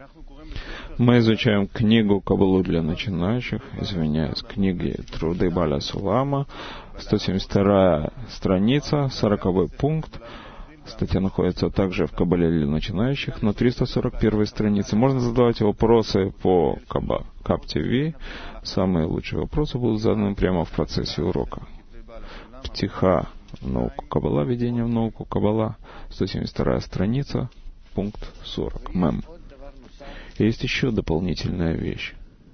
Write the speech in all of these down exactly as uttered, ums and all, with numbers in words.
Мы изучаем книгу Кабалу для начинающих, извиняюсь, книги Труды Баля Сулама, сто семьдесят вторая страница, сороковой пункт. Статья находится также в Кабале для начинающих на триста сорок первой странице. Можно задавать вопросы по Каб-ТВ. Самые лучшие вопросы будут заданы прямо в процессе урока. Птиха в науку Кабала, введение в науку Кабала, сто семьдесят вторая страница, пункт сорок. Мем. Есть еще дополнительная вещь.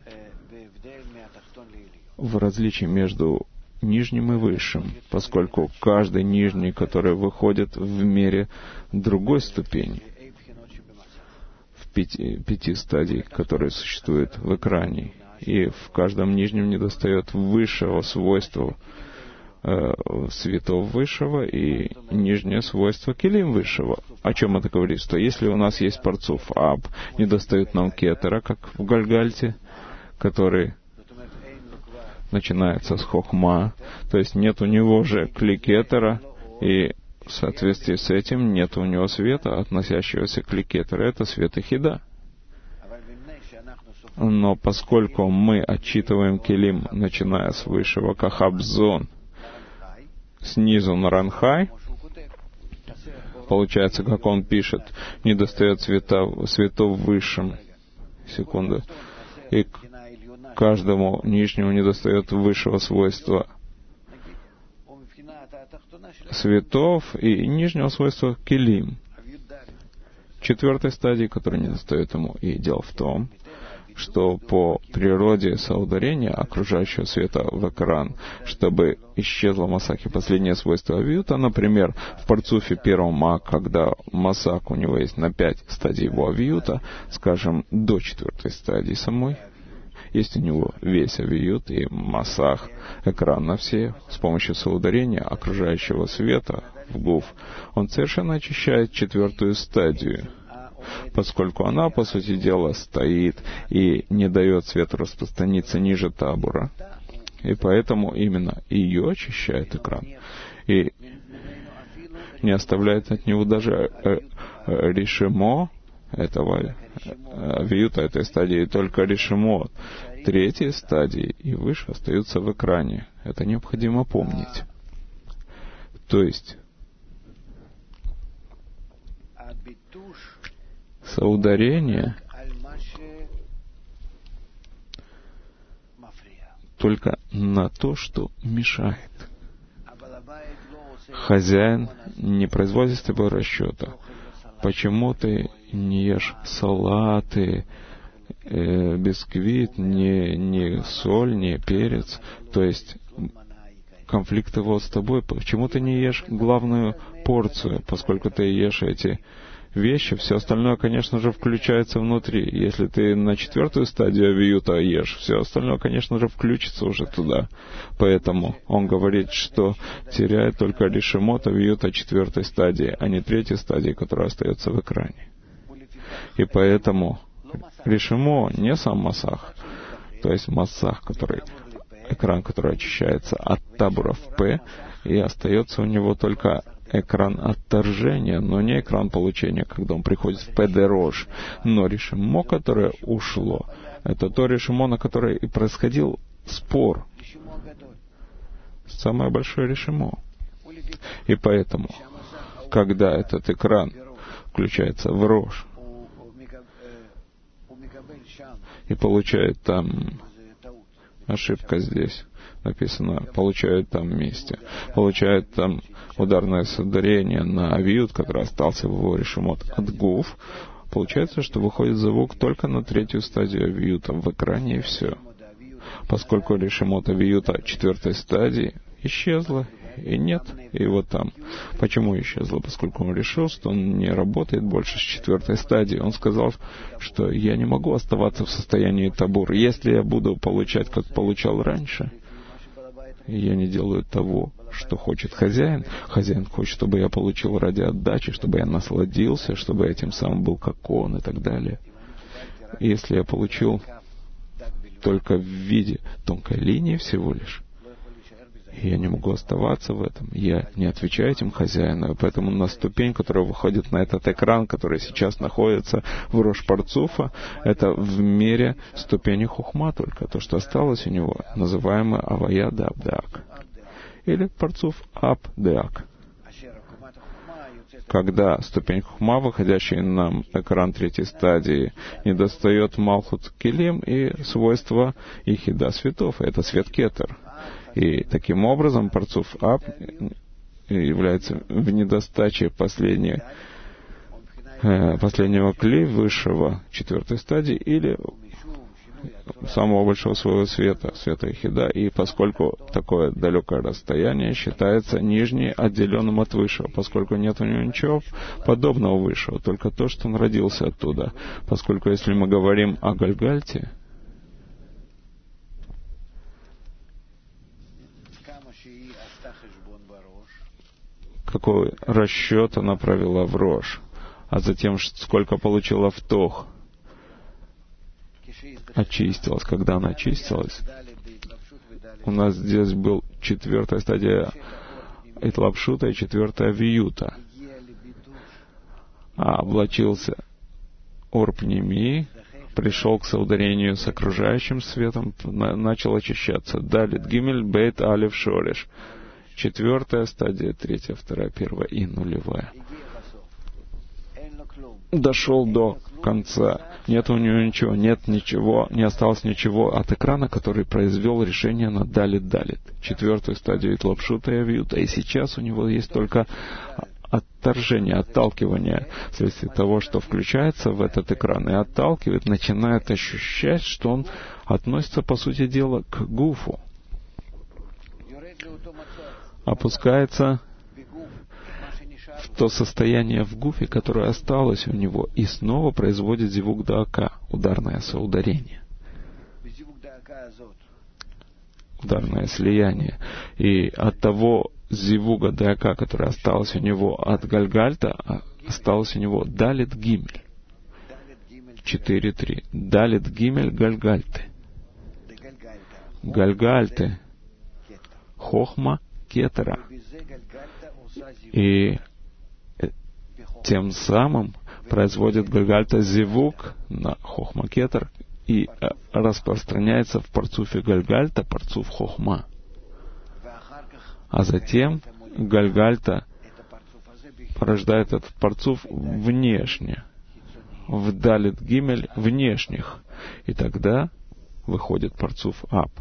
В различии между нижним и высшим, поскольку каждый нижний, который выходит в мере другой ступени, в пяти, пяти стадий, которые существуют в экране, и в каждом нижнем недостает высшего свойства э, светов высшего и нижнее свойство килим высшего. О чем это говорит? Что если у нас есть парцуф аб, недостает нам кетера, как в Гальгальте, который начинается с хохма, то есть нет у него же кликетера, и в соответствии с этим нет у него света, относящегося к кликетеру, это свет ихида. Но поскольку мы отчитываем килим, начиная с высшего кахабзон, снизу на ранхай, получается, как он пишет, недостает света, светов высшим, секунду, и каждому нижнему недостает высшего свойства светов и нижнего свойства килим. Четвертой стадии, которая недостает ему, и дело в том, что по природе соударения окружающего света в экран, чтобы исчезла масак и последнее свойство авиюта, например, в парцуфе первого ма, когда масак у него есть на пять стадий его авиюта, скажем, до четвертой стадии самой, есть у него весь авиют и масах, экран на все, с помощью соударения окружающего света в гуф, он совершенно очищает четвертую стадию, поскольку она, по сути дела, стоит и не дает свету распространиться ниже табура. И поэтому именно ее очищает экран. И не оставляет от него даже решимо этого авиюта, этой стадии, только решимо третьей стадии и выше остаются в экране. Это необходимо помнить. То есть соударение только на то, что мешает. Хозяин не производит с тобой расчета. Почему ты не ешь салаты, э, бисквит, не, не соль, не перец? То есть конфликт его с тобой. Почему ты не ешь главную порцию, поскольку ты ешь эти вещи, все остальное, конечно же, включается внутри. Если ты на четвертую стадию авиюта ешь, все остальное, конечно же, включится уже туда. Поэтому он говорит, что теряет только решимот авиюта четвертой стадии, а не третьей стадии, которая остается в экране. И поэтому решимо не сам масах, то есть масах, который, экран, который очищается от табура в П, и остается у него только экран отторжения, но не экран получения, когда он приходит в педерож. Но решимо, которое ушло, это то решимо, на которое и происходил спор. Самое большое решимо. И поэтому, когда этот экран включается в рож и получает там, ошибка здесь написано, получают там вместе, получают там ударное соударение на авиют, который остался в его решимот от гуф, получается, что выходит звук только на третью стадию авиюта в экране, и все. Поскольку решимот авиюта четвертой стадии исчезла, и нет его там. Почему исчезла? Поскольку он решил, что он не работает больше с четвертой стадии. Он сказал, что я не могу оставаться в состоянии табур. Если я буду получать, как получал раньше, я не делаю того, что хочет хозяин. Хозяин хочет, чтобы я получил ради отдачи, чтобы я насладился, чтобы я тем самым был как он и так далее. И если я получил только в виде тонкой линии всего лишь, И я не могу оставаться в этом. Я не отвечаю этим хозяину. Поэтому на ступень, которая выходит на этот экран, который сейчас находится в Рош Парцуфа, это в мере ступени хухма только. То, что осталось у него, называемое Авая де Абдеак. Или Парцуф Аб Деак. Когда ступень хухма, выходящая на экран третьей стадии, недостает Малхут Келим и свойства Ихида светов. Это свет Кетер. И таким образом Парцуф Аб является в недостаче последней, э, последнего кли высшего четвертой стадии или самого большого своего света, света Ихида. И поскольку такое далекое расстояние считается нижней отделенным от высшего, поскольку нет у него ничего подобного высшего, только то, что он родился оттуда. Поскольку если мы говорим о Гальгальте, какой расчет она провела в Рош, а затем сколько получила в Тох, очистилась. Когда она очистилась, у нас здесь был четвертая стадия Итлапшута и четвертая Виюта. А облачился Орпнеми, пришел к соударению с окружающим светом, начал очищаться. Далит Гимель Бейт Алев Шореш. Четвертая стадия, третья, вторая, первая и нулевая. Дошел до конца. Нет у него ничего, нет ничего, не осталось ничего от экрана, который произвел решение на Далит-Далит. Четвертую стадию Итлапшута и Авиюта. И сейчас у него есть только отторжение, отталкивание вследствие того, что включается в этот экран и отталкивает, начинает ощущать, что он относится, по сути дела, к гуфу. Опускается в то состояние в гуфе, которое осталось у него, и снова производит зивук даака, ударное соударение, ударное слияние. И от того зивуга даака, которое осталось у него от Гальгальта, осталось у него Далит Гимель. четыре три. Далит Гимель Гальгальты. Гальгальты. Хохма Кетера. И тем самым производит Гальгальта зивук на Хохма Кетер и распространяется в парцуфе Гальгальта, парцуф Хохма. А затем Гальгальта порождает этот парцуф внешне, в Далит Гимель внешних. И тогда выходит парцуф Аб.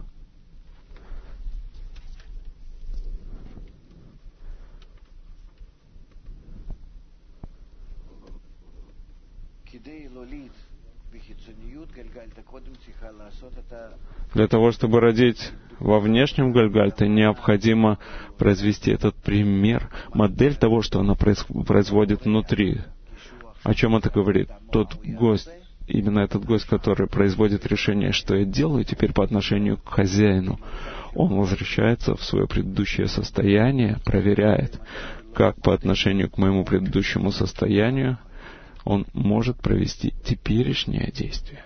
Для того, чтобы родить во внешнем Гальгальте, необходимо произвести этот пример, модель того, что она производит внутри. О чем это говорит? Тот гость, именно этот гость, который производит решение, что я делаю теперь по отношению к хозяину, он возвращается в свое предыдущее состояние, проверяет, как по отношению к моему предыдущему состоянию он может провести теперешнее действие.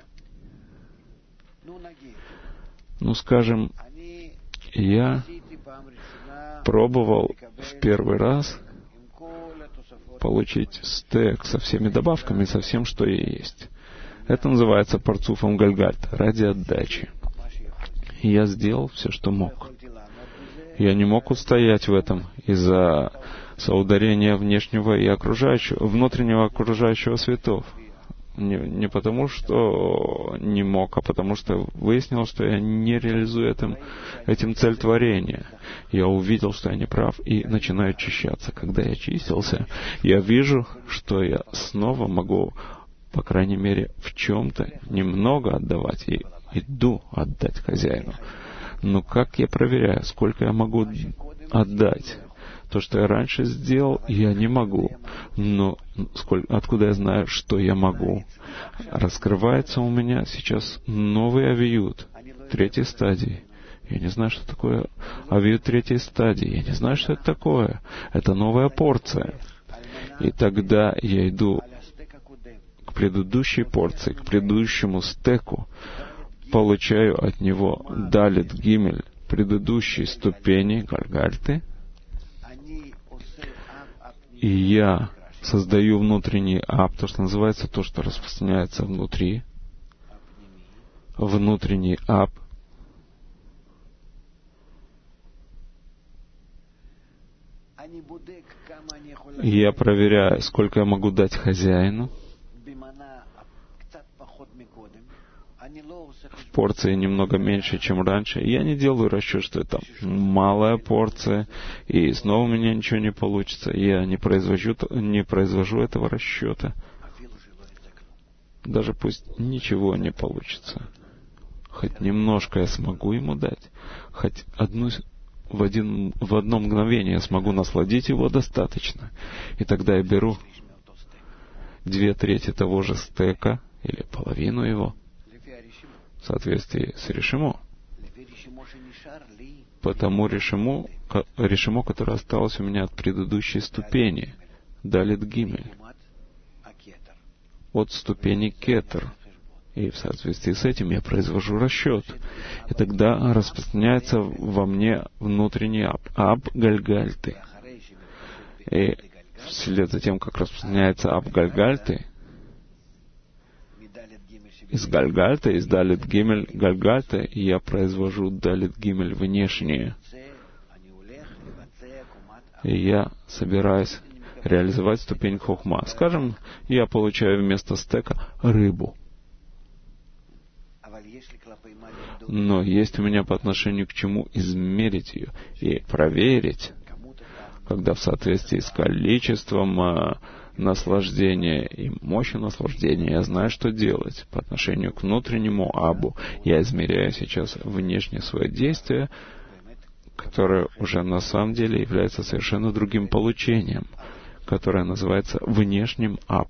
Ну, скажем, я пробовал в первый раз получить стек со всеми добавками, со всем, что и есть. Это называется парцуфом Гальгальта, ради отдачи. И я сделал все, что мог. Я не мог устоять в этом из-за соударения внешнего и окружающего, внутреннего окружающего светов. Не, не потому, что не мог, а потому что выяснил, что я не реализую этим, этим цель творения. Я увидел, что я не прав, и начинаю очищаться. Когда я очистился, я вижу, что я снова могу, по крайней мере, в чем-то немного отдавать, и иду отдать хозяину. Но как я проверяю, сколько я могу отдать? То, что я раньше сделал, я не могу. Но сколько, откуда я знаю, что я могу? Раскрывается у меня сейчас новый авиют третьей стадии. Я не знаю, что такое авиют третьей стадии. Я не знаю, что это такое. Это новая порция. И тогда я иду к предыдущей порции, к предыдущему стеку, получаю от него Далит Гимель, предыдущей ступени Гальгальты, и я создаю внутренний ап, то, что называется, то, что распространяется внутри, внутренний ап. И я проверяю, сколько я могу дать хозяину в порции немного меньше, чем раньше. И я не делаю расчет, что это малая порция, и снова у меня ничего не получится. Я не произвожу, не произвожу этого расчета. Даже пусть ничего не получится. Хоть немножко я смогу ему дать, хоть одну в, один, в одно мгновение я смогу насладить его достаточно. И тогда я беру две трети того же стека, или половину его, в соответствии с решимо. По тому решимо, решимо, которое осталось у меня от предыдущей ступени, далит гимель, от ступени кетер. И в соответствии с этим я произвожу расчет. И тогда распространяется во мне внутренний аб, аб гальгальты. И вслед за тем, как распространяется аб гальгальты, из гальгальты, из далит гимель гальгальты, я произвожу далит гимель внешнее. И я собираюсь реализовать ступень хохма. Скажем, я получаю вместо стека рыбу. Но есть у меня по отношению к чему измерить ее и проверить, когда в соответствии с количеством а, наслаждения и мощью наслаждения я знаю, что делать. По отношению к внутреннему абу я измеряю сейчас внешнее свое действие, которое уже на самом деле является совершенно другим получением, которое называется внешним аб.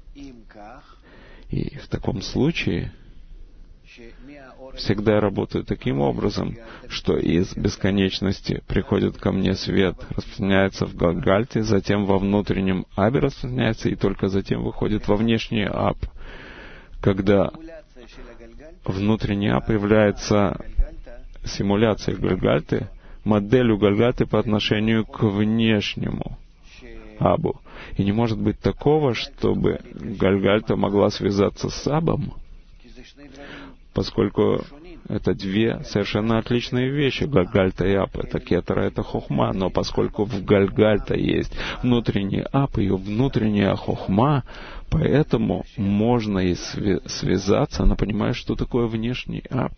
И в таком случае всегда я работаю таким образом, что из бесконечности приходит ко мне свет, распространяется в гальгальте, затем во внутреннем абе распространяется, и только затем выходит во внешний аб. Когда внутренний аб является симуляцией гальгальты, моделью гальгальты по отношению к внешнему абу. И не может быть такого, чтобы гальгальта могла связаться с абом, поскольку это две совершенно отличные вещи. Гальгальта и ап — это кетера, это хохма. Но поскольку в гальгальта есть внутренний ап, ее внутренняя хохма, поэтому можно и связаться. Она понимает, что такое внешний ап.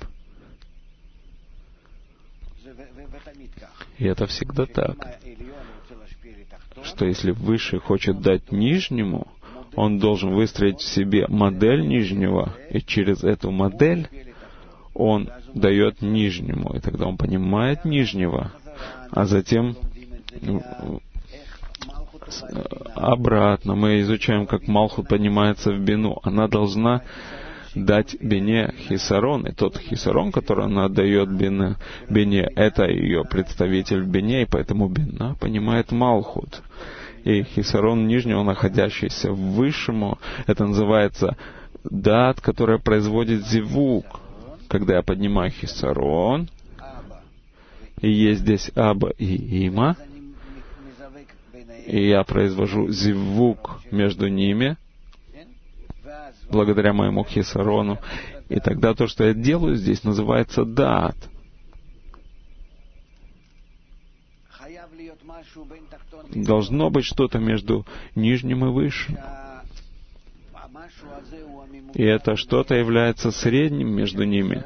И это всегда так, что если Высший хочет дать нижнему, он должен выстроить в себе модель нижнего, и через эту модель он дает нижнему, и тогда он понимает нижнего, а затем обратно мы изучаем, как Малхут поднимается в бину. Она должна дать бине хисарон, и тот хисарон, который она дает бине, бине, это ее представитель в бине, и поэтому бина понимает Малхут. И хисарон нижнего, находящийся в высшему, это называется дат, которая производит зивук. Когда я поднимаю хисарон, и есть здесь аба и има, и я произвожу зивук между ними, благодаря моему хисарону, и тогда то, что я делаю здесь, называется дат. Должно быть что-то между нижним и высшим. И это что-то является средним между ними.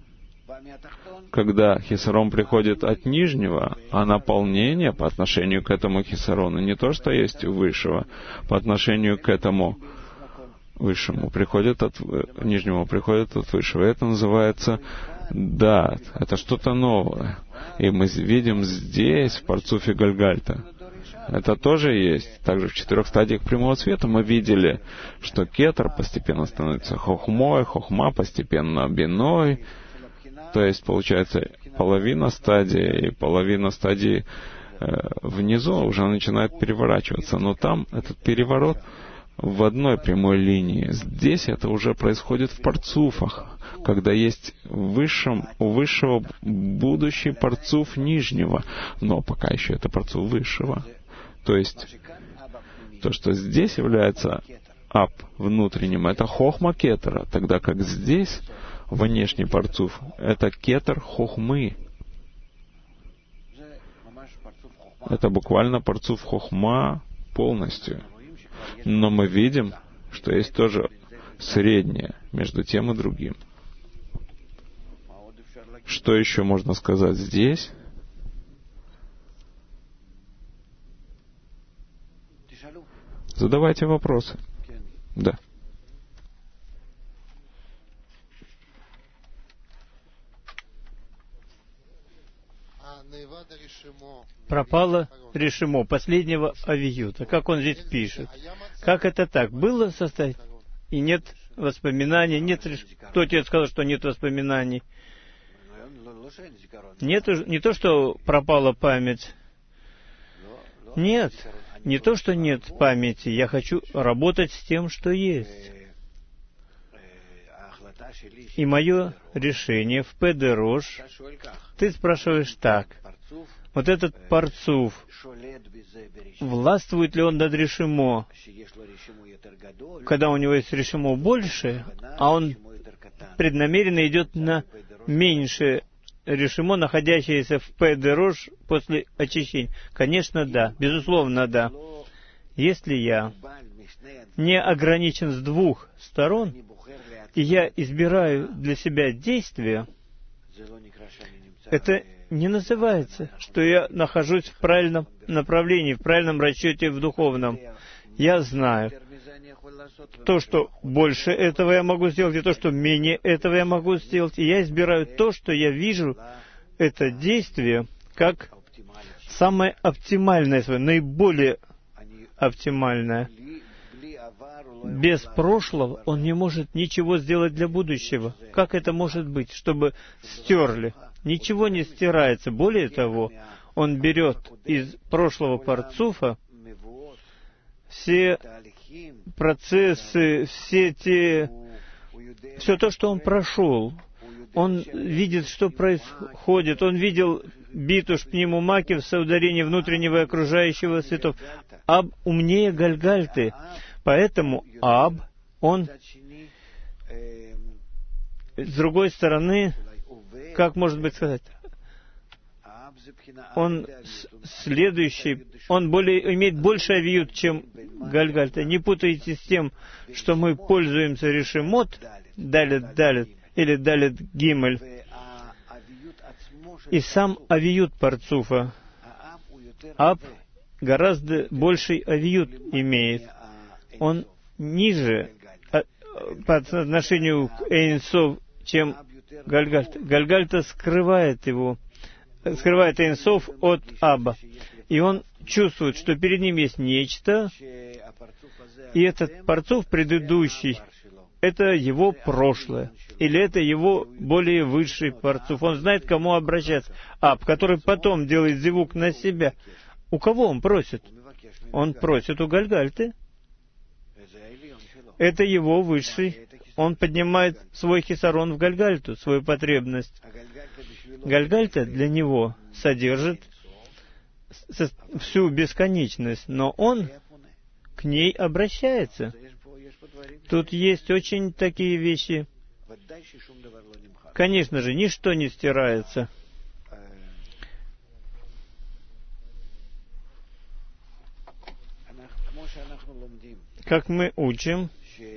Когда хисарон приходит от нижнего, а наполнение по отношению к этому хисарону не то, что есть у высшего, по отношению к этому высшему приходит от нижнего, приходит от высшего. Это называется дат. Это что-то новое. И мы видим здесь, в парцуфе Гальгальта, это тоже есть. Также в четырех стадиях прямого света мы видели, что кетер постепенно становится хохмой, хохма постепенно биной. То есть, получается, половина стадии и половина стадии э, внизу уже начинает переворачиваться. Но там этот переворот в одной прямой линии. Здесь это уже происходит в парцуфах, когда есть высшем, у высшего будущий парцуф нижнего, но пока еще это парцуф высшего. То есть, то, что здесь является аб внутренним, это хохма кетера, тогда как здесь внешний парцуф — это кетер хохмы. Это буквально парцуф хохма полностью. Но мы видим, что есть тоже среднее между тем и другим. Что еще можно сказать здесь? Задавайте вопросы. Да. Пропало решимо последнего авиюта. Как он здесь пишет? Как это так? Было состоять, и нет воспоминаний, нет реш... Кто тебе сказал, что нет воспоминаний? Нет, не то, что пропала память. Нет, не то, что нет памяти. Я хочу работать с тем, что есть. И мое решение в Педерош, ты спрашиваешь так. Вот этот парцуф, властвует ли он над решимо, когда у него есть решимо больше, а он преднамеренно идет на меньшее решимо, находящееся в Педерош после очищения? Конечно, да. Безусловно, да. Если я не ограничен с двух сторон, и я избираю для себя действия, это не называется, что я нахожусь в правильном направлении, в правильном расчете в духовном. Я знаю то, что больше этого я могу сделать, и то, что менее этого я могу сделать. И я избираю то, что я вижу, это действие, как самое оптимальное, свое, наиболее оптимальное. Без прошлого он не может ничего сделать для будущего. Как это может быть, чтобы стерли? Ничего не стирается. Более того, он берет из прошлого парцуфа все процессы, все те, все то, что он прошел. Он видит, что происходит. Он видел битуш пневмумаки в соударении внутреннего и окружающего светов. Аб умнее Гальгальты. Поэтому Аб, он, с другой стороны, как может быть сказать, он следующий, он более, имеет больше авиют, чем Гальгальта. Не путайте с тем, что мы пользуемся решимот, далит, далит, или далит гимель, и сам авиют парцуфа. Аб гораздо больший авиют имеет. Он ниже по отношению к Эйн-Сов, чем Гальгальта. Гальгальта скрывает его, скрывает Эйн-Сов от Аба. И он чувствует, что перед ним есть нечто, и этот парцуф предыдущий, это его прошлое, или это его более высший парцуф. Он знает, к кому обращаться. Аб, который потом делает зивук на себя. У кого он просит? Он просит у Гальгальты. Это его высший. Он поднимает свой хисарон в Гальгальту, свою потребность. Гальгальта для него содержит всю бесконечность, но он к ней обращается. Тут есть очень такие вещи. Конечно же, ничто не стирается. Как мы учим,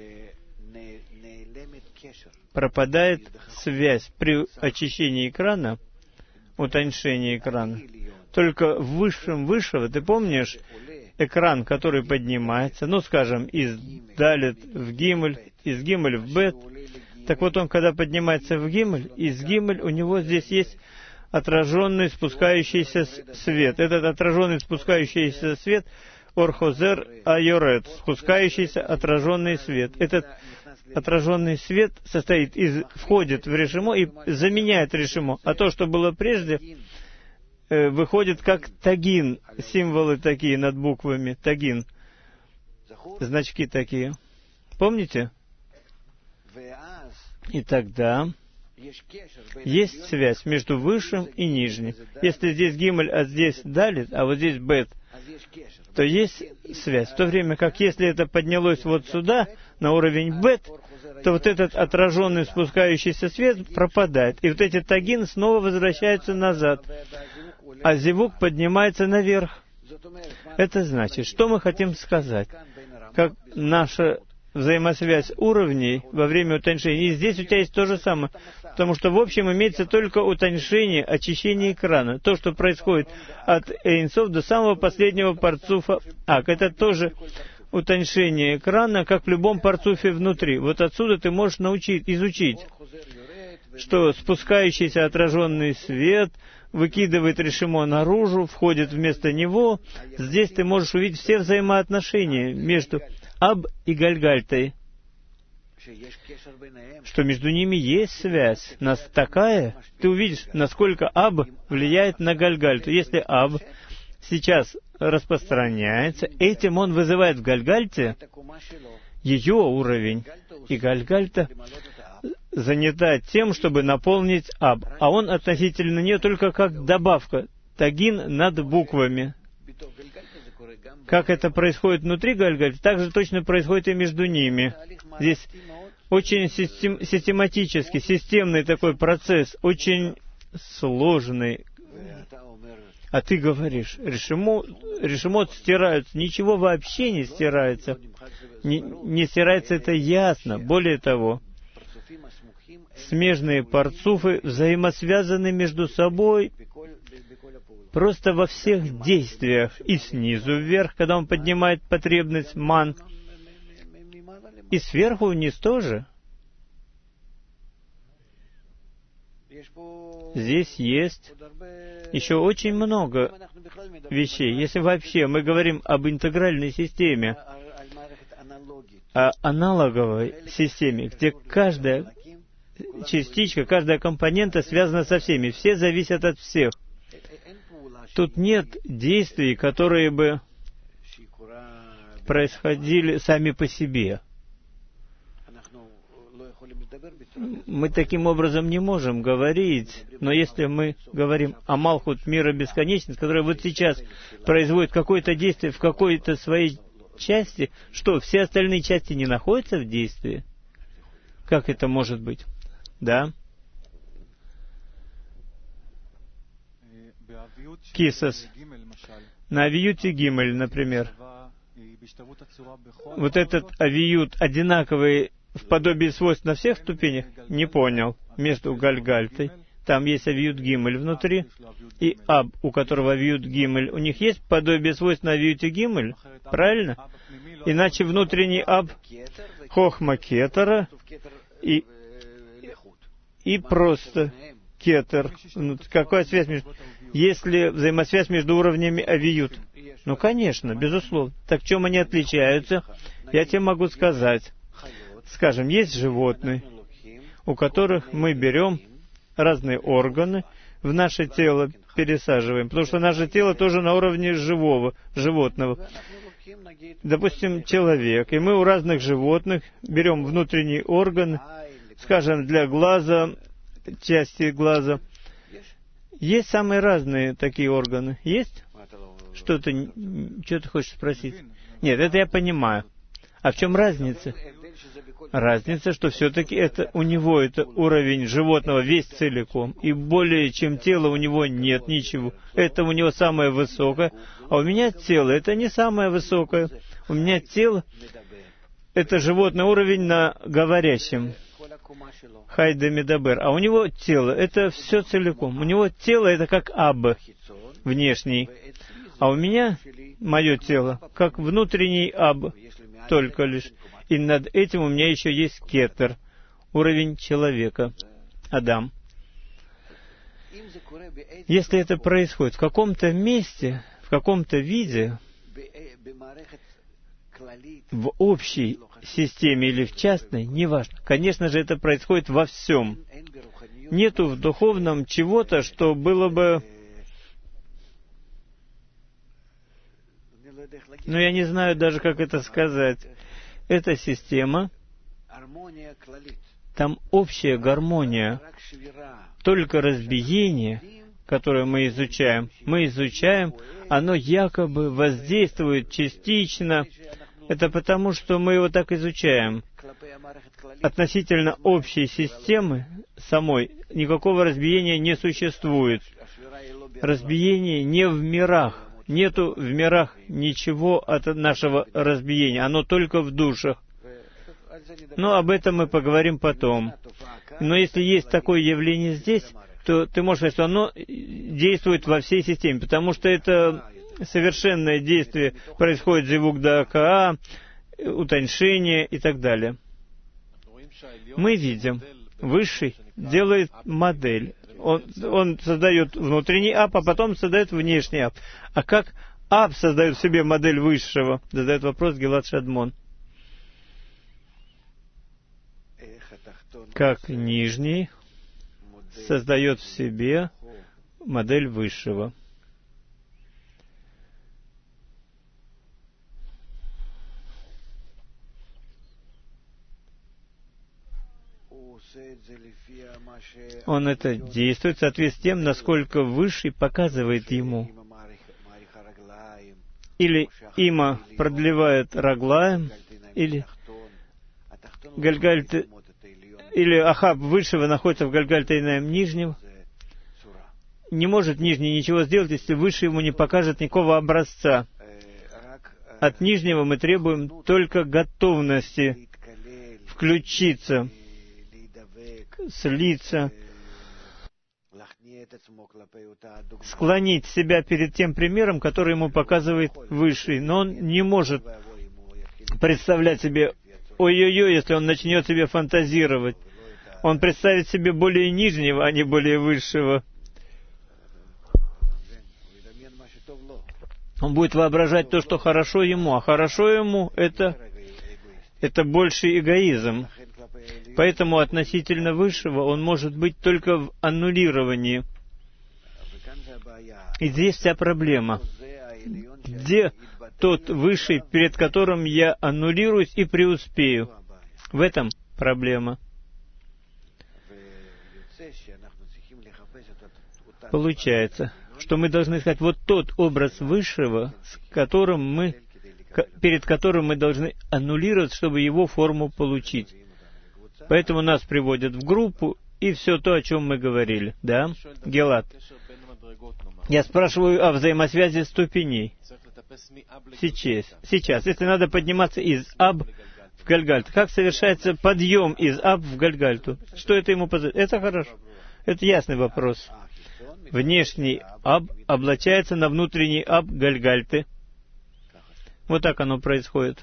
пропадает связь при очищении экрана, утоньшении экрана. Только в высшем высшего, ты помнишь, экран, который поднимается, ну, скажем, из далит в гимель, из гимель в бет. Так вот, он, когда поднимается в гимель, из гимель у него здесь есть отраженный спускающийся свет. Этот отраженный спускающийся свет — Орхозер Айорет, спускающийся отраженный свет. Этот отраженный свет состоит из, входит в решимо и заменяет решимо. А то, что было прежде, э, выходит как тагин, символы такие над буквами, тагин. значки такие. Помните? И тогда есть связь между высшим и нижним. Если здесь гимель, а здесь далит, а вот здесь бет, то есть связь. В то время как если это поднялось вот сюда, на уровень бет, то вот этот отраженный спускающийся свет пропадает. И вот эти тагин снова возвращаются назад. А зивук поднимается наверх. Это значит, что мы хотим сказать? Как наша взаимосвязь уровней во время утончения. И здесь у тебя есть то же самое. Потому что в общем имеется только утоньшение, очищение экрана. То, что происходит от Эйнсов до самого последнего парцуфа Ак. Это тоже утоньшение экрана, как в любом парцуфе внутри. Вот отсюда ты можешь научить, изучить, что спускающийся отраженный свет выкидывает решимо наружу, входит вместо него. Здесь ты можешь увидеть все взаимоотношения между Аб и Гальгальтой, что между ними есть связь. Нас такая, ты увидишь, насколько Аб влияет на Гальгальту. Если Аб сейчас распространяется, этим он вызывает в Гальгальте ее уровень. И Гальгальта занята тем, чтобы наполнить Аб. А он относительно нее только как добавка, тагин над буквами. Как это происходит внутри Гальгальты, так же точно происходит и между ними. Здесь очень систем, систематический, системный такой процесс, очень сложный. А ты говоришь, решимот, решимот стираются. Ничего вообще не стирается. Не, не стирается, это ясно. Более того, смежные парцуфы взаимосвязаны между собой просто во всех действиях. И снизу вверх, когда он поднимает потребность ман, и сверху вниз тоже. Здесь есть еще очень много вещей. Если вообще мы говорим об интегральной системе, о аналоговой системе, где каждая частичка, каждая компонента связана со всеми, все зависят от всех. Тут нет действий, которые бы происходили сами по себе. Мы таким образом не можем говорить, но если мы говорим о Малхут мира бесконечности, которая вот сейчас производит какое-то действие в какой-то своей части, что, все остальные части не находятся в действии? Как это может быть? Да? Кисас. На авиюте гимель, например. Вот этот авиют одинаковый в подобии свойств на всех ступенях? Не понял. Между Гальгальтой. Там есть авиют гимель внутри. И Аб, у которого авиют гимель. У них есть подобие свойств на авиюте гимель? Правильно? Иначе внутренний Аб хохма кетера и, и просто кетер. Ну, какая связь между... Есть ли взаимосвязь между уровнями авиют? Ну, конечно, безусловно. Так в чем они отличаются? Я тебе могу сказать. Скажем, есть животные, у которых мы берем разные органы, в наше тело пересаживаем, потому что наше тело тоже на уровне живого, животного. Допустим, человек, и мы у разных животных берем внутренний орган, скажем, для глаза, части глаза. Есть самые разные такие органы. Есть? Что ты, что ты хочешь спросить? Нет, это я понимаю. А в чем разница? Разница, что все-таки это у него это уровень животного весь целиком, и более чем тело у него нет ничего. Это у него самое высокое, а у меня тело это не самое высокое. У меня тело это животный уровень на говорящем. Хайда Медабер. А у него тело это все целиком. У него тело это как Аб, внешний. А у меня, мое тело, как внутренний Аб, только лишь. И над этим у меня еще есть кетер, уровень человека, Адам. Если это происходит в каком-то месте, в каком-то виде, в общей системе или в частной, неважно. Конечно же, это происходит во всем. Нету в духовном чего-то, что было бы Но я не знаю даже, как это сказать. Эта система, там общая гармония. Только разбиение, которое мы изучаем, мы изучаем, оно якобы воздействует частично. Это потому, что мы его так изучаем. Относительно общей системы самой никакого разбиения не существует. Разбиение не в мирах. Нету в мирах ничего от нашего разбиения. Оно только в душах. Но об этом мы поговорим потом. Но если есть такое явление здесь, то ты можешь сказать, что оно действует во всей системе, потому что это совершенное действие происходит зивук даакаа, утоньшение и так далее. Мы видим, Высший делает модель. Он, он создает внутренний ап, а потом создает внешний ап. А как ап создает в себе модель Высшего? Задает вопрос Гилад Шадмон. Как нижний создает в себе модель Высшего. Он это действует в соответствии с тем, насколько Высший показывает ему. Или има продлевает раглаем, или Гальгальт, или Ахаб Высшего находится в Гальгальтайнаем Нижнем. Не может Нижний ничего сделать, если Высший ему не покажет никакого образца. От Нижнего мы требуем только готовности включиться, слиться, склонить себя перед тем примером, который ему показывает Высший. Но он не может представлять себе, ой-ой-ой, если он начнет себе фантазировать. Он представит себе более нижнего, а не более высшего. Он будет воображать то, что хорошо ему, а хорошо ему это, это больше эгоизм. Поэтому относительно Высшего он может быть только в аннулировании. И здесь вся проблема. Где тот Высший, перед которым я аннулируюсь и преуспею? В этом проблема. Получается, что мы должны искать вот тот образ Высшего, с которым мы, перед которым мы должны аннулировать, чтобы его форму получить. Поэтому нас приводят в группу, и все то, о чем мы говорили. Да, Гилад? Я спрашиваю о взаимосвязи ступеней. Сейчас, сейчас, если надо подниматься из Аб в Гальгальт, как совершается подъем из Аб в Гальгальту? Что это ему позволяет? Это хорошо. Это ясный вопрос. Внешний Аб облачается на внутренний Аб Гальгальты. Вот так оно происходит.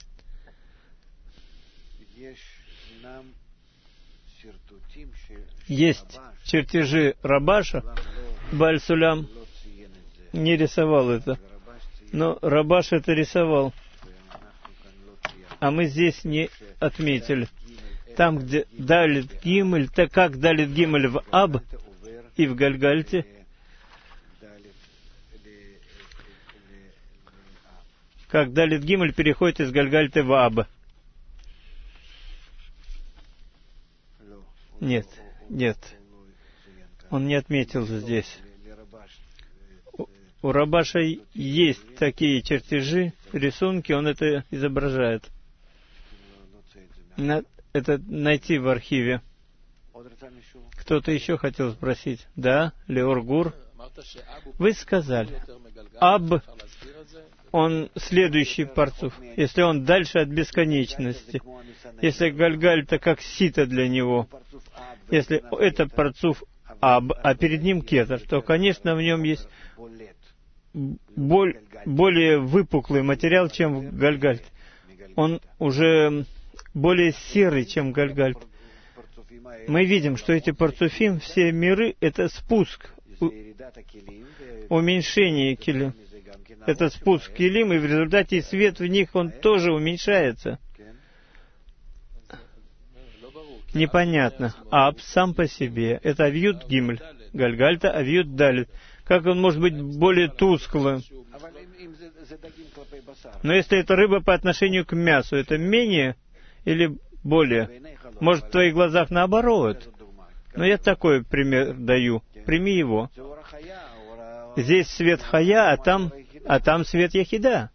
Есть чертежи Рабаша, Бааль-Сулям не рисовал это, но Рабаш это рисовал, а мы здесь не отметили. Там, где Далит Гимель, так как Далит Гимель в Аб и в Гальгальте, как Далит Гимель переходит из Гальгальты в Аб. Нет, нет, он не отметил здесь. У, у Рабаша есть такие чертежи, рисунки, он это изображает. На, это найти в архиве. Кто-то еще хотел спросить? Да, Леор Гур? Вы сказали, Аб, он следующий парцуф, если он дальше от бесконечности. Если Гальгальта как сито для него, если это парцуф Аб, а перед ним кетер, то, конечно, в нем есть боль, более выпуклый материал, чем в Гальгальте. Он уже более серый, чем Гальгальт. Мы видим, что эти парцуфим, все миры, это спуск, у, уменьшение килим. Это спуск килим, и в результате свет в них, он тоже уменьшается. Непонятно. Аб сам по себе. Это авьют гимль. Гальгальта авьют далит. Как он может быть более тусклым? Но если это рыба по отношению к мясу, это менее или более? Может, в твоих глазах наоборот? Но я такой пример даю. Прими его. Здесь свет хая, а там, а там свет яхида.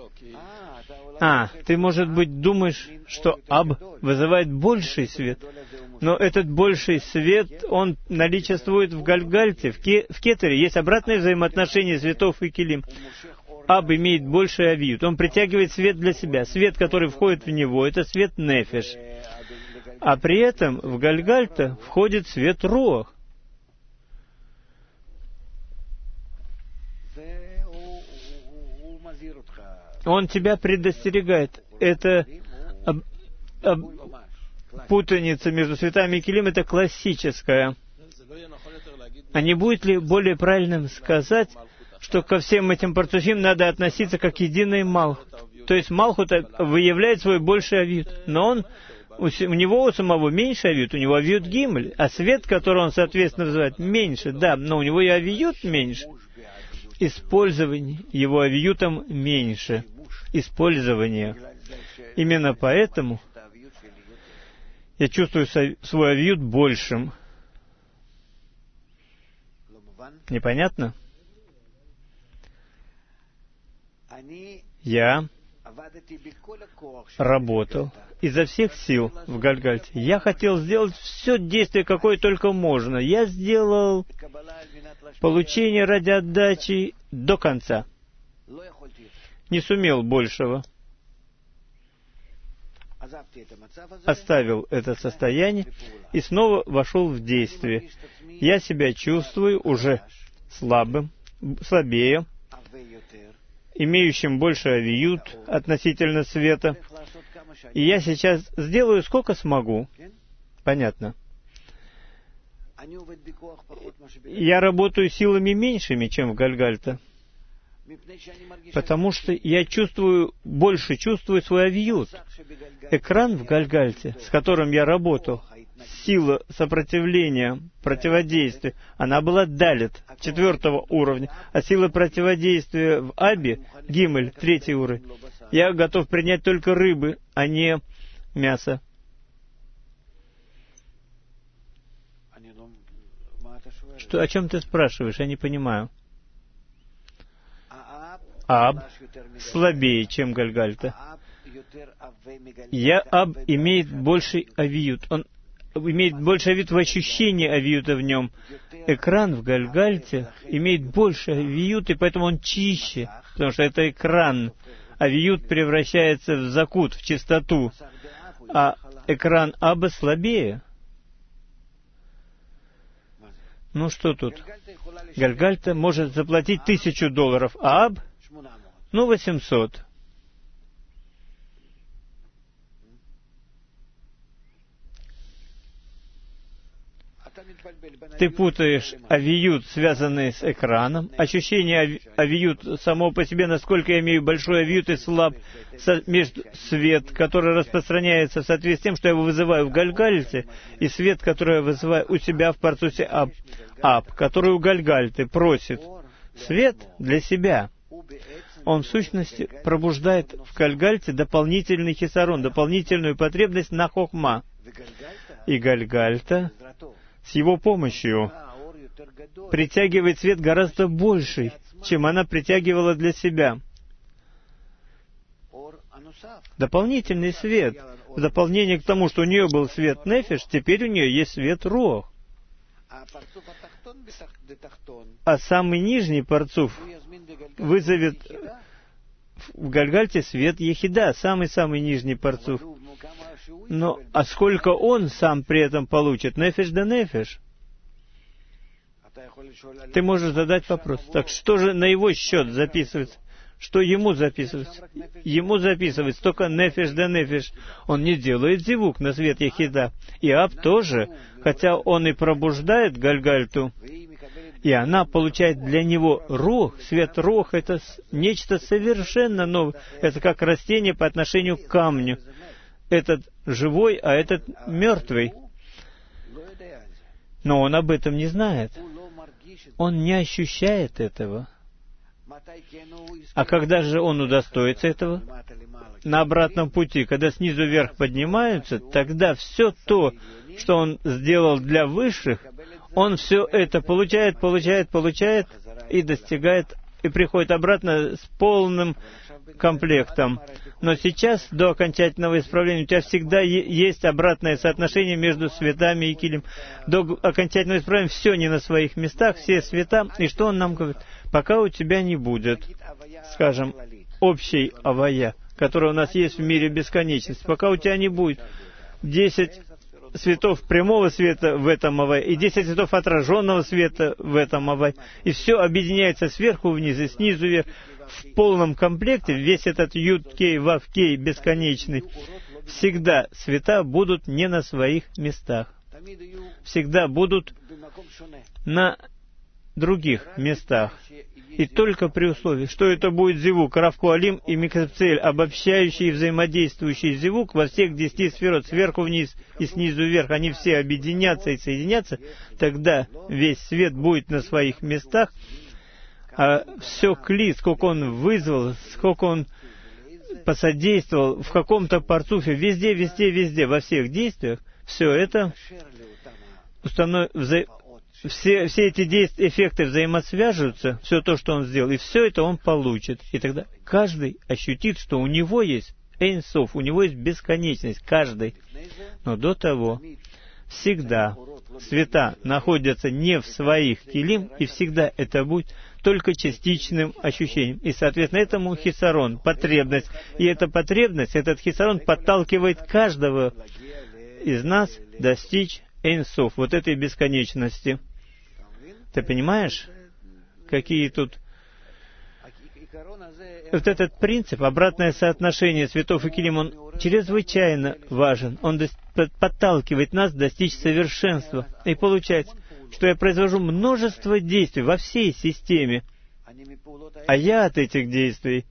А, ты, может быть, думаешь, что аб вызывает больший свет. Но этот больший свет, он наличествует в Гальгальте, в, ке, в Кетере. Есть обратное взаимоотношение светов и килим. Аб имеет больший авиют. Он притягивает свет для себя. Свет, который входит в него, это свет нефеш. А при этом в Гальгальта входит свет руах. Он тебя предостерегает. Это об, об, путаница между светами и килим, это классическая. А не будет ли более правильным сказать, что ко всем этим парцуфим надо относиться как единый Малхут? То есть Малхут выявляет свой больший авиют, но он, у, у него у самого меньше авиют, у него авиют гимель, а свет, который он, соответственно, называет, меньше, да, но у него и авиют меньше. Использование его авиютом меньше. Использование. Именно поэтому я чувствую свой авиют большим. Непонятно? Я работал изо всех сил в Гальгальте. Я хотел сделать все действие, какое только можно. Я сделал получение ради отдачи до конца. Не сумел большего. Оставил это состояние и снова вошел в действие. Я себя чувствую уже слабым, слабее, имеющим больше авиют относительно света. И я сейчас сделаю сколько смогу. Понятно. Я работаю силами меньшими, чем в Гальгальта, потому что я чувствую, больше чувствую свой авиют. Экран в Гальгальте, с которым я работал, сила сопротивления, противодействия, она была далит, четвертого уровня, а сила противодействия в Абе, Гимель, третий уровень. Я готов принять только рыбы, а не мясо. Что, о чем ты спрашиваешь? Я не понимаю. Аб слабее, чем Гальгальта. Я Аб имеет больший авиют. Он имеет больше авиют в ощущении авиюта в нем. Экран в Гальгальте имеет больше авиют, и поэтому он чище, потому что это экран. Авиют превращается в закут, в чистоту, а экран Аба слабее. Ну что тут? Гальгальта может заплатить тысячу долларов, а Аб, ну, восемьсот. Ты путаешь авиют, связанный с экраном, ощущение ави, авиют само по себе, насколько я имею большой авиют и слаб со, между свет, который распространяется в соответствии с тем, что я его вызываю в Гальгальте, и свет, который я вызываю у себя в парцусе Аб, Аб, который у Гальгальты просит свет для себя. Он, в сущности, пробуждает в Гальгальте дополнительный хисарон, дополнительную потребность на хохма. И Гальгальта с его помощью притягивает свет гораздо больший, чем она притягивала для себя. Дополнительный свет. В дополнение к тому, что у нее был свет нефеш, теперь у нее есть свет руах. А самый нижний парцуф вызовет в Гальгальте свет ехида, самый-самый нижний парцуф. Но, а сколько он сам при этом получит? Нефеш да нефеш. Ты можешь задать вопрос. Так что же на его счет записывается? Что ему записывается? Ему записывается только нефеш да нефеш. Он не делает зивук на свет ехида. И Аб тоже, хотя он и пробуждает Гальгальту, и она получает для него рух. Свет рух — это нечто совершенно новое. Это как растение по отношению к камню. Этот живой, а этот мертвый. Но он об этом не знает. он не ощущает этого. А когда же он удостоится этого? На обратном пути, когда снизу вверх поднимаются, тогда все то, что он сделал для высших, он все это получает, получает, получает и достигает, и приходит обратно с полным комплектом. Но сейчас, до окончательного исправления, у тебя всегда есть обратное соотношение между светами и килим. До окончательного исправления все не на своих местах, все света. И что он нам говорит? Пока у тебя не будет, скажем, общей авая, которая у нас есть в мире бесконечности, пока у тебя не будет десять светов прямого света в этом авай и десять светов отраженного света в этом авай, и все объединяется сверху вниз и снизу вверх в полном комплекте, весь этот Юд-Кей, Вав-Кей бесконечный, всегда света будут не на своих местах, всегда будут на других местах. И только при условии, что это будет зивук, Равкуалим и Микапцель, обобщающий и взаимодействующий зивук во всех десяти сферот, сверху вниз и снизу вверх, они все объединятся и соединятся, тогда весь свет будет на своих местах, а все кли, сколько он вызвал, сколько он посодействовал в каком-то парцуфе, везде, везде, везде, во всех действиях, все это установ... вза... все, все эти действия, эффекты взаимосвяжутся, все то, что он сделал, и все это он получит. И тогда каждый ощутит, что у него есть Эйн Соф, у него есть бесконечность, каждый. Но до того всегда света находятся не в своих килим, и всегда это будет только частичным ощущением. И, соответственно, этому хисарон, потребность. И эта потребность, этот хисарон подталкивает каждого из нас достичь Эйн Соф, вот этой бесконечности. Ты понимаешь, какие тут... Вот этот принцип, обратное соотношение светов и килим, он чрезвычайно важен. Он подталкивает нас достичь совершенства. И получается, что я произвожу множество действий во всей системе, а я от этих действий,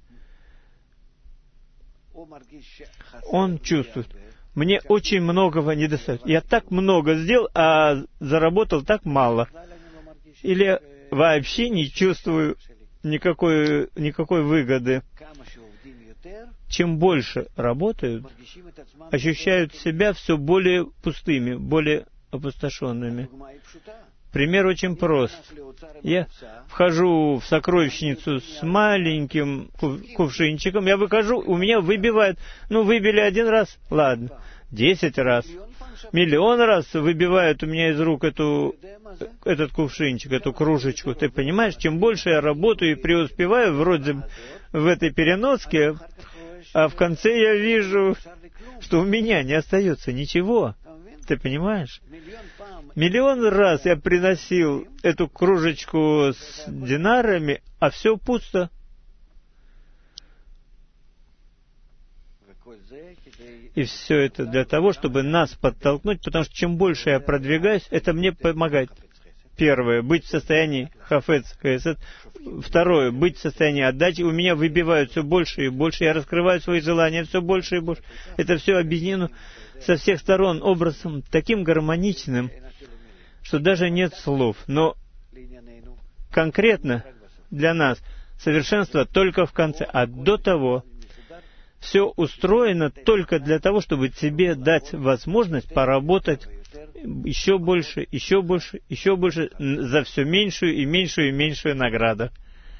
он чувствует, мне очень многого недостает. Я так много сделал, а заработал так мало. Или вообще не чувствую никакой, никакой выгоды. Чем больше работают, ощущают себя все более пустыми, более опустошенными. Пример очень прост. Я вхожу в сокровищницу с маленьким кувшинчиком, я выхожу, у меня выбивают, ну, выбили один раз, ладно, десять раз, миллион раз выбивают у меня из рук эту, этот кувшинчик, эту кружечку. Ты понимаешь, чем больше я работаю и преуспеваю, вроде в этой переноске, а в конце я вижу, что у меня не остается ничего. Ты понимаешь? Миллион раз я приносил эту кружечку с динарами, а все пусто. И все это для того, чтобы нас подтолкнуть, потому что чем больше я продвигаюсь, это мне помогает. Первое, быть в состоянии хафец, хесед. Второе, быть в состоянии отдачи. У меня выбивают все больше и больше, я раскрываю свои желания все больше и больше. Это все объединено со всех сторон образом таким гармоничным, что даже нет слов. Но конкретно для нас совершенство только в конце. А до того все устроено только для того, чтобы тебе дать возможность поработать еще больше, еще больше, еще больше за все меньшую и меньшую и меньшую награду.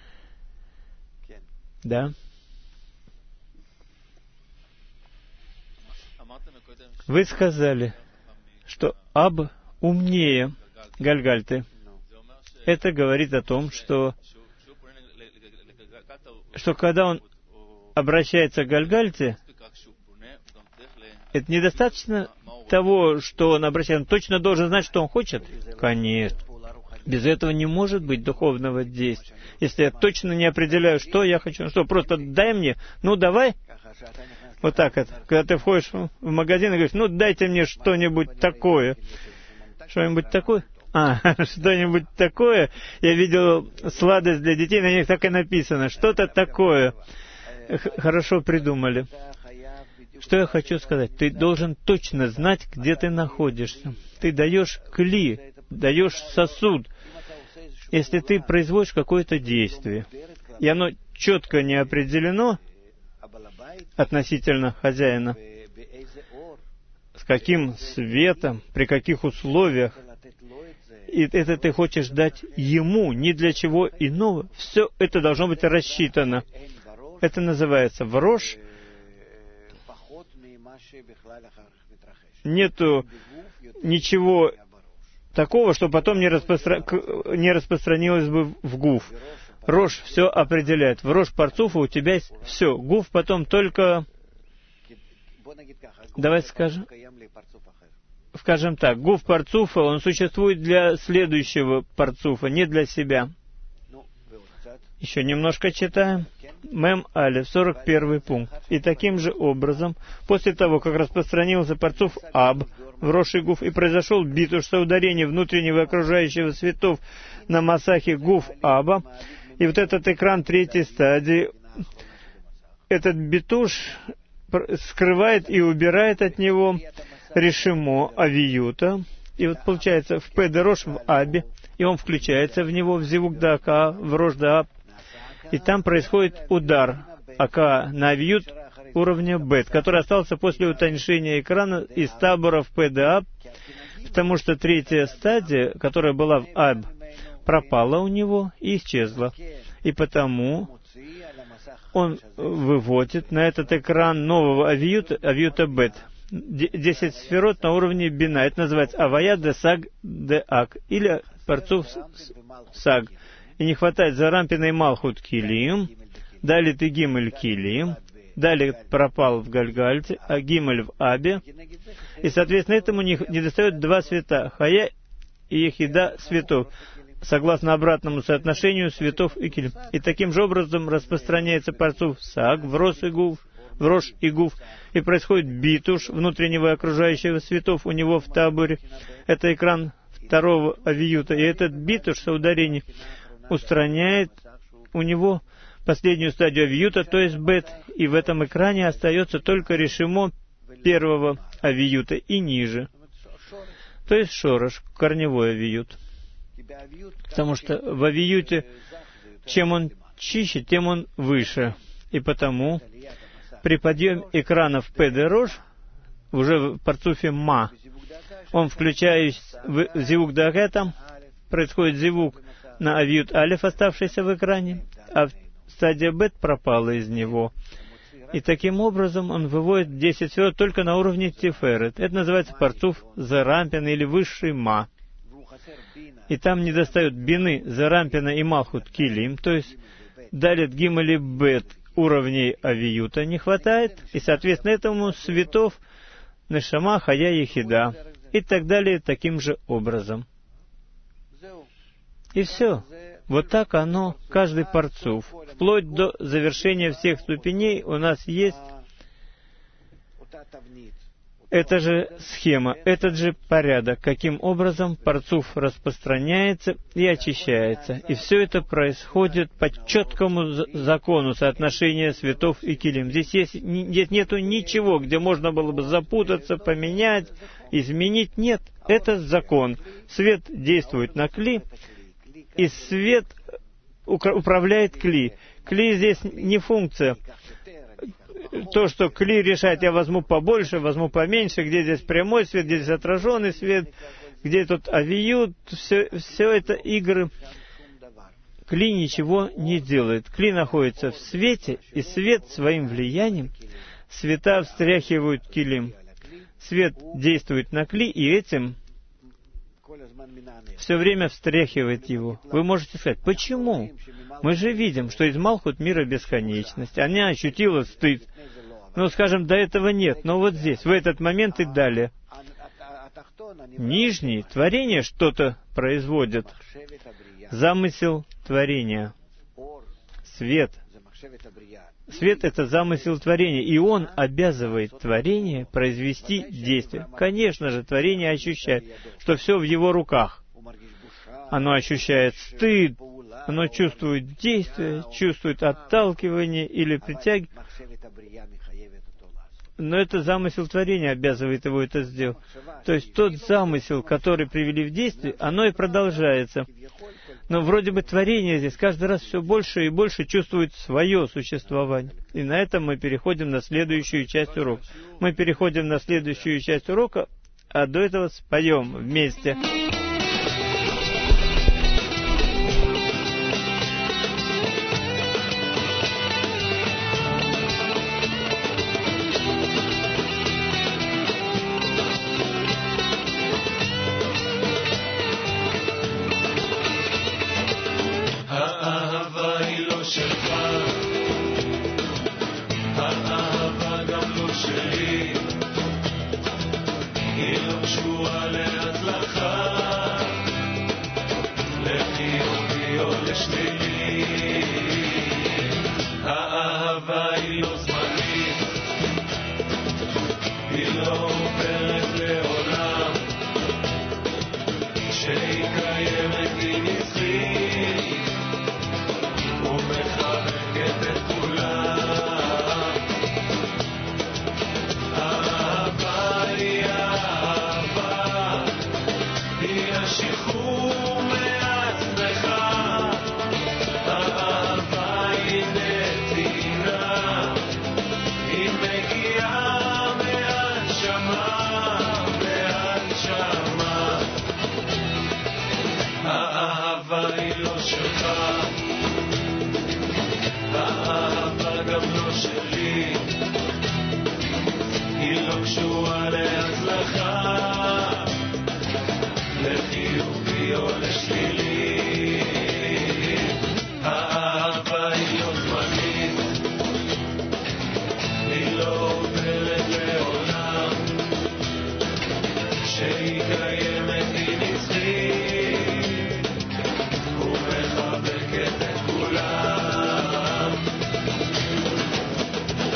Да? Вы сказали, что Аб умнее Гальгальты. Это говорит о том, что, что когда он обращается к Гальгальте, это недостаточно того, что он обращается. Он точно должен знать, что он хочет? Конечно. Без этого не может быть духовного действия. Если я точно не определяю, что я хочу, ну что, просто дай мне, ну давай. Вот так вот. Когда ты входишь в магазин и говоришь, ну дайте мне что-нибудь такое. Что-нибудь такое? А, что-нибудь такое. Я видел сладость для детей, на них так и написано. Что-то такое. Х- хорошо придумали. Что я хочу сказать? Ты должен точно знать, где ты находишься. Ты даешь кли, даешь сосуд. Если ты производишь какое-то действие, и оно четко не определено относительно хозяина, с каким светом, при каких условиях, и это ты хочешь дать ему, ни для чего иного, все это должно быть рассчитано. Это называется врош. Нету ничего такого, что потом не, распостра... не распространилось бы в гуф. Рош все определяет. В рош парцуфа у тебя есть все. Гуф потом только... Давай скажем... Скажем так, гуф парцуфа, он существует для следующего парцуфа, не для себя. Еще немножко читаем. Мем Алиф, сорок первый пункт. И таким же образом, после того, как распространился парцуф Аб в рош и гуф, и произошел битуш, соударение внутреннего и окружающего светов на масахе гуф Аба, и вот этот экран третьей стадии, этот битуш скрывает и убирает от него решимо авиюта. И вот получается в пэ дэ рош в Абе, и он включается в него, в зивук да ака, в рош да аб, и там происходит удар ака на авиют уровня бет, который остался после утоньшения экрана из табора в пэ дэ аб, потому что третья стадия, которая была в Аб, пропала у него и исчезла. И потому он выводит на этот экран нового авиюта, авиюта бет, десять сферот на уровне бина. Это называется авая де саг де ак, или парцуф саг. И не хватает за рампина и малхут килим, далее ты гимель килим, далее пропал в Гальгальте, а гимель в Абе, и, соответственно, этому не, не достает два света, хая и ехида светов, согласно обратному соотношению светов и килим. И таким же образом распространяется парцуф саг в рош и гуф, в рош и гуф, и происходит битуш внутреннего и окружающего светов у него в таборе. Это экран второго авиюта, и этот битуш, соударение, устраняет у него последнюю стадию авиюта, то есть бет, и в этом экране остается только решимо первого авиюта и ниже, то есть шорош, корневой авиют. Потому что в авиюте, чем он чище, тем он выше. И потому при подъеме экранов пэ дэ рош, уже в парцуфе ма, он включает в зивук да ака, там происходит зивук на авиют алиф, оставшийся в экране, а стадия бет пропала из него. И таким образом он выводит десять сферот только на уровне тиферет. Это называется парцуф зарампин или высший ма. И там не достают бины, зарампина и малхут килим, то есть далит гимели бет уровней авиюта не хватает, и соответственно этому светов нешама, хая, ехида, и так далее таким же образом. И все. Вот так оно, каждый парцуф. Вплоть до завершения всех ступеней у нас есть эта же схема, этот же порядок, каким образом парцуф распространяется и очищается. И все это происходит по четкому закону соотношения светов и килим. Здесь, есть, здесь нету ничего, где можно было бы запутаться, поменять, изменить. Нет, это закон. Свет действует на кли, и свет управляет кли. Кли здесь не функция. То, что кли решает, я возьму побольше, возьму поменьше, где здесь прямой свет, где здесь отраженный свет, где тут авиют, все, все это игры. Кли ничего не делает. Кли находится в свете, и свет своим влиянием, света встряхивают килим. Свет действует на кли, и этим все время встряхивает его. Вы можете сказать, почему? Мы же видим, что из Малхут мира бесконечность, она ощутила стыд. Ну, скажем, до этого нет, но вот здесь, в этот момент и далее. Нижние творения что-то производят. Замысел творения. Свет. Свет — это замысел творения, и он обязывает творение произвести действие. Конечно же, творение ощущает, что все в его руках. Оно ощущает стыд, оно чувствует действие, чувствует отталкивание или притягивание. Но это замысел творения обязывает его это сделать. То есть тот замысел, который привели в действие, оно и продолжается. Но вроде бы творение здесь каждый раз все больше и больше чувствует свое существование. И на этом мы переходим на следующую часть урока. Мы переходим на следующую часть урока, а до этого споем вместе.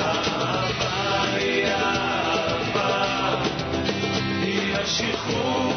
שחרור